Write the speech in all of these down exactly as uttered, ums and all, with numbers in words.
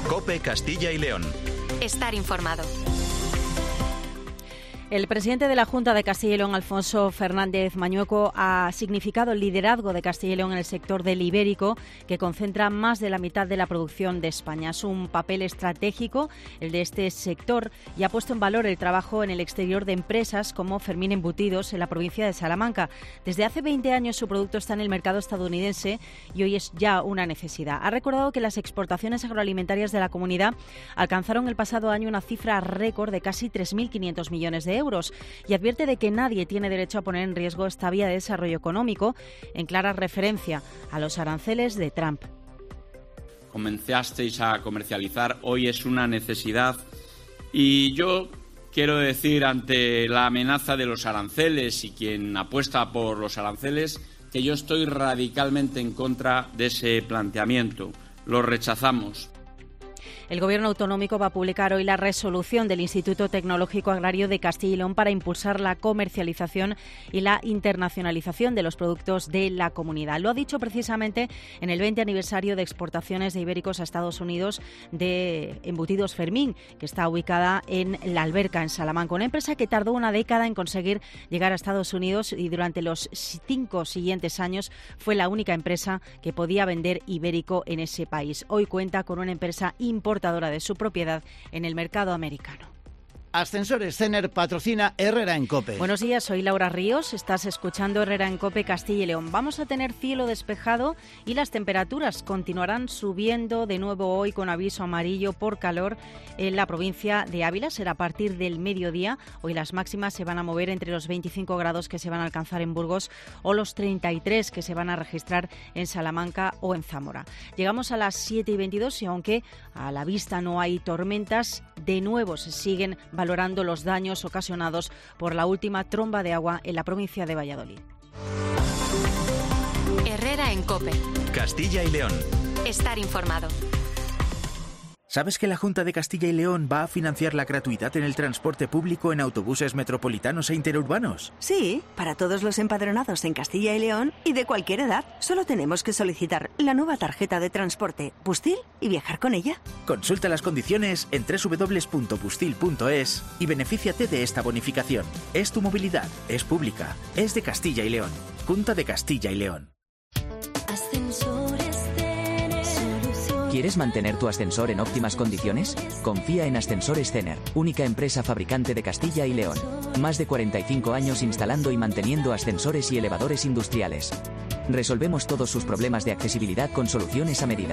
COPE Castilla y León. Estar informado. El presidente de la Junta de Castilla y León, Alfonso Fernández Mañueco, ha significado el liderazgo de Castilla y León en el sector del ibérico, que concentra más de la mitad de la producción de España. Es un papel estratégico el de este sector y ha puesto en valor el trabajo en el exterior de empresas como Fermín Embutidos en la provincia de Salamanca. Desde hace veinte años su producto está en el mercado estadounidense y hoy es ya una necesidad. Ha recordado que las exportaciones agroalimentarias de la comunidad alcanzaron el pasado año una cifra récord de casi tres mil quinientos millones de euros. euros y advierte de que nadie tiene derecho a poner en riesgo esta vía de desarrollo económico, en clara referencia a los aranceles de Trump. Comenzasteis a comercializar, hoy es una necesidad y yo quiero decir ante la amenaza de los aranceles y quien apuesta por los aranceles que yo estoy radicalmente en contra de ese planteamiento. Lo rechazamos. El Gobierno autonómico va a publicar hoy la resolución del Instituto Tecnológico Agrario de Castilla y León para impulsar la comercialización y la internacionalización de los productos de la comunidad. Lo ha dicho precisamente en el veinte aniversario de exportaciones de ibéricos a Estados Unidos de Embutidos Fermín, que está ubicada en La Alberca, en Salamanca. Una empresa que tardó una década en conseguir llegar a Estados Unidos y durante los cinco siguientes años fue la única empresa que podía vender ibérico en ese país. Hoy cuenta con una empresa importante de su propiedad en el mercado americano. Ascensores Cener patrocina Herrera en COPE. Buenos días, soy Laura Ríos, estás escuchando Herrera en COPE Castilla y León. Vamos a tener cielo despejado y las temperaturas continuarán subiendo de nuevo hoy con aviso amarillo por calor en la provincia de Ávila. Será a partir del mediodía. Hoy las máximas se van a mover entre los veinticinco grados que se van a alcanzar en Burgos o los treinta y tres que se van a registrar en Salamanca o en Zamora. Llegamos a las siete y veintidós y aunque a la vista no hay tormentas, de nuevo se siguen valorando los daños ocasionados por la última tromba de agua en la provincia de Valladolid. Herrera en COPE. Castilla y León. Estar informado. ¿Sabes que la Junta de Castilla y León va a financiar la gratuidad en el transporte público en autobuses metropolitanos e interurbanos? Sí, para todos los empadronados en Castilla y León y de cualquier edad. Solo tenemos que solicitar la nueva tarjeta de transporte Bustil y viajar con ella. Consulta las condiciones en doble u doble u doble u punto bustil punto es y benefíciate de esta bonificación. Es tu movilidad, es pública, es de Castilla y León. Junta de Castilla y León. ¿Quieres mantener tu ascensor en óptimas condiciones? Confía en Ascensores Cener, única empresa fabricante de Castilla y León. Más de cuarenta y cinco años instalando y manteniendo ascensores y elevadores industriales. Resolvemos todos sus problemas de accesibilidad con soluciones a medida.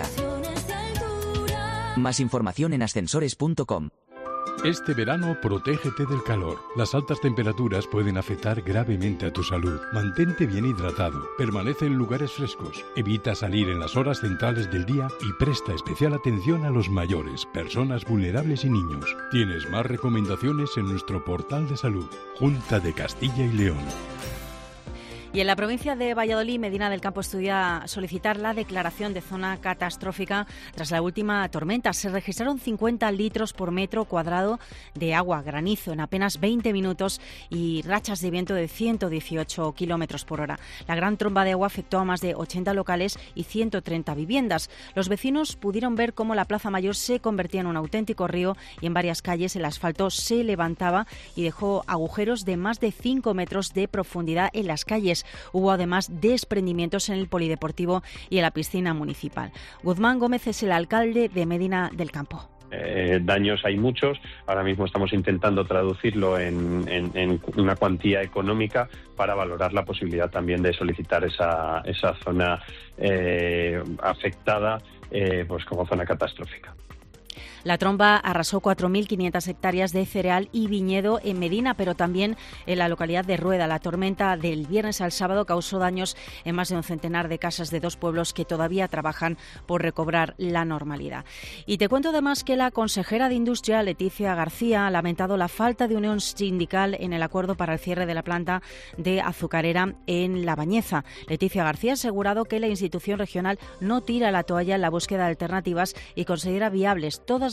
Más información en ascensores punto com. Este verano, protégete del calor. Las altas temperaturas pueden afectar gravemente a tu salud. Mantente bien hidratado, permanece en lugares frescos, evita salir en las horas centrales del día y presta especial atención a los mayores, personas vulnerables y niños. Tienes más recomendaciones en nuestro portal de salud. Junta de Castilla y León. Y en la provincia de Valladolid, Medina del Campo estudia solicitar la declaración de zona catastrófica tras la última tormenta. Se registraron cincuenta litros por metro cuadrado de agua, granizo en apenas veinte minutos y rachas de viento de ciento dieciocho kilómetros por hora. La gran tromba de agua afectó a más de ochenta locales y ciento treinta viviendas. Los vecinos pudieron ver cómo la Plaza Mayor se convertía en un auténtico río y en varias calles el asfalto se levantaba y dejó agujeros de más de cinco metros de profundidad en las calles. Hubo además desprendimientos en el polideportivo y en la piscina municipal. Guzmán Gómez es el alcalde de Medina del Campo. Eh, daños hay muchos, ahora mismo estamos intentando traducirlo en, en, en una cuantía económica para valorar la posibilidad también de solicitar esa, esa zona eh, afectada eh, pues como zona catastrófica. La tromba arrasó cuatro mil quinientas hectáreas de cereal y viñedo en Medina, pero también en la localidad de Rueda. La tormenta del viernes al sábado causó daños en más de un centenar de casas de dos pueblos que todavía trabajan por recobrar la normalidad. Y te cuento además que la consejera de Industria, Leticia García, ha lamentado la falta de unión sindical en el acuerdo para el cierre de la planta de azucarera en La Bañeza. Leticia García ha asegurado que la institución regional no tira la toalla en la búsqueda de alternativas y considera viables todas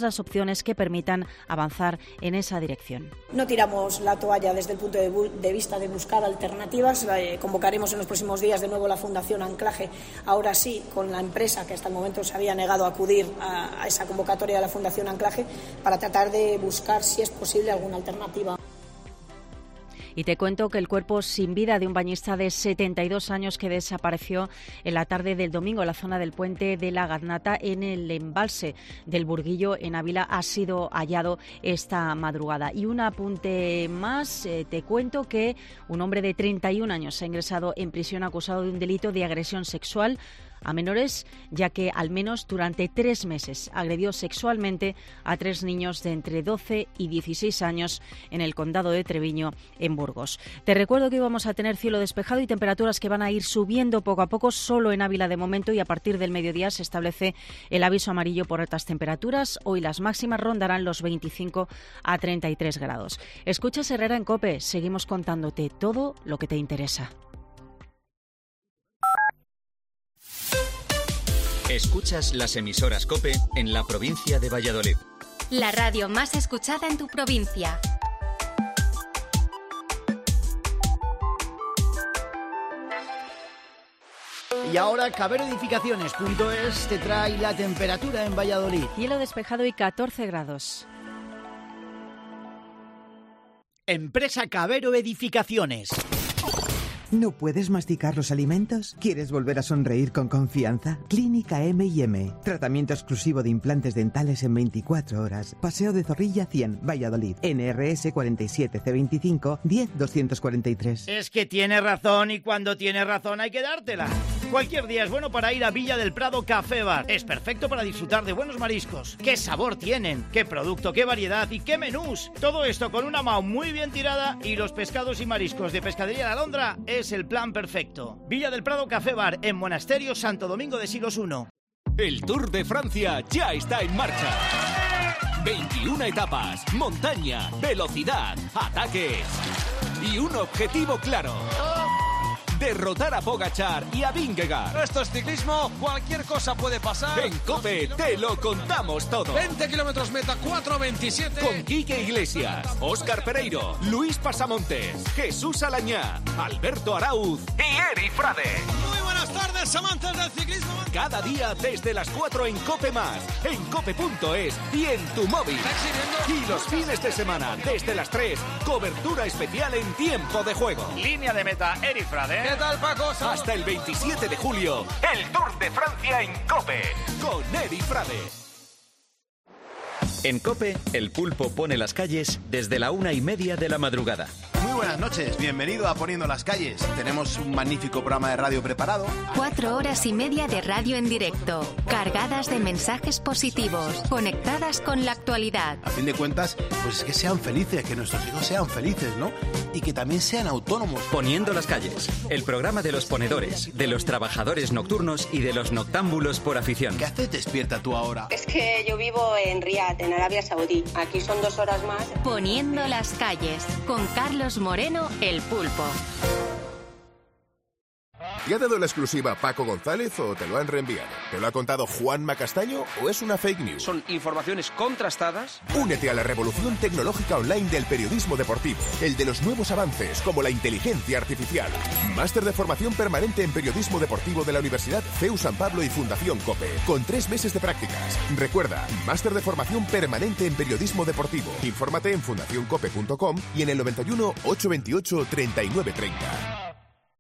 las opciones que permitan avanzar en esa dirección. No tiramos la toalla desde el punto de, de vista de buscar alternativas. Eh, convocaremos en los próximos días de nuevo la Fundación Anclaje, ahora sí, con la empresa que hasta el momento se había negado a acudir a, a esa convocatoria de la Fundación Anclaje, para tratar de buscar, si es posible, alguna alternativa. Y te cuento que el cuerpo sin vida de un bañista de setenta y dos años que desapareció en la tarde del domingo en la zona del puente de la Gaznata, en el embalse del Burguillo, en Ávila, ha sido hallado esta madrugada. Y un apunte más, eh, te cuento que un hombre de treinta y un años ha ingresado en prisión acusado de un delito de agresión sexual a menores, ya que al menos durante tres meses agredió sexualmente a tres niños de entre doce y dieciséis años en el condado de Treviño, en Burgos. Te recuerdo que íbamos a tener cielo despejado y temperaturas que van a ir subiendo poco a poco, solo en Ávila de momento, y a partir del mediodía se establece el aviso amarillo por altas temperaturas. Hoy las máximas rondarán los veinticinco a treinta y tres grados. Escuchas Herrera en COPE, seguimos contándote todo lo que te interesa. Escuchas las emisoras COPE en la provincia de Valladolid. La radio más escuchada en tu provincia. Y ahora Cabero Edificaciones punto es te trae la temperatura en Valladolid. Cielo despejado y catorce grados. Empresa Cabero Edificaciones. ¿No puedes masticar los alimentos? ¿Quieres volver a sonreír con confianza? Clínica eme y eme. Tratamiento exclusivo de implantes dentales en veinticuatro horas. Paseo de Zorrilla cien, Valladolid. ene erre ese cuarenta y siete ce veinticinco diez doscientos cuarenta y tres. Es que tiene razón, y cuando tiene razón hay que dártela. Cualquier día es bueno para ir a Villa del Prado Café Bar. Es perfecto para disfrutar de buenos mariscos. ¿Qué sabor tienen? ¿Qué producto? ¿Qué variedad? ¿Y qué menús? Todo esto con una M A U muy bien tirada, y los pescados y mariscos de Pescadería La Alondra es el plan perfecto. Villa del Prado Café Bar, en Monasterio Santo Domingo de Silos uno. El Tour de Francia ya está en marcha. veintiuna etapas, montaña, velocidad, ataques y un objetivo claro: derrotar a Pogačar y a Vingegaard. Esto es ciclismo, cualquier cosa puede pasar. En COPE te lo contamos todo. veinte kilómetros meta, cuatro veintisiete. Con Quique Iglesias, Óscar Pereiro, Luis Pasamontes, Jesús Alañá, Alberto Arauz y Eri Frade. Muy buenas tardes, amantes del ciclismo. Cada día desde las cuatro en COPE Más, en cope punto es y en tu móvil. Y los fines de semana desde las tres, cobertura especial en tiempo de juego. Línea de meta, Eri Frade. ¿Qué tal, Paco? Hasta el veintisiete de julio, el Tour de Francia en COPE, con Eri Frade. En COPE, el pulpo pone las calles desde la una y media de la madrugada. Muy buenas noches, bienvenido a Poniendo las Calles. Tenemos un magnífico programa de radio preparado. Cuatro horas y media de radio en directo, cargadas de mensajes positivos, conectadas con la actualidad. A fin de cuentas, pues es que sean felices, que nuestros hijos sean felices, ¿no? Y que también sean autónomos. Poniendo las Calles, el programa de los ponedores, de los trabajadores nocturnos y de los noctámbulos por afición. ¿Qué haces despierta tú ahora? Es que yo vivo en Riad, en Arabia Saudí. Aquí son dos horas más. Poniendo las Calles, con Carlos Moreno, el pulpo. ¿Te ha dado la exclusiva Paco González o te lo han reenviado? ¿Te lo ha contado Juanma Castaño o es una fake news? Son informaciones contrastadas. Únete a la revolución tecnológica online del periodismo deportivo, el de los nuevos avances como la inteligencia artificial. Máster de formación permanente en periodismo deportivo de la Universidad C E U San Pablo y Fundación COPE, con tres meses de prácticas. Recuerda, máster de formación permanente en periodismo deportivo. Infórmate en fundación cope punto com y en el noventa y uno, ochocientos veintiocho, treinta y nueve treinta.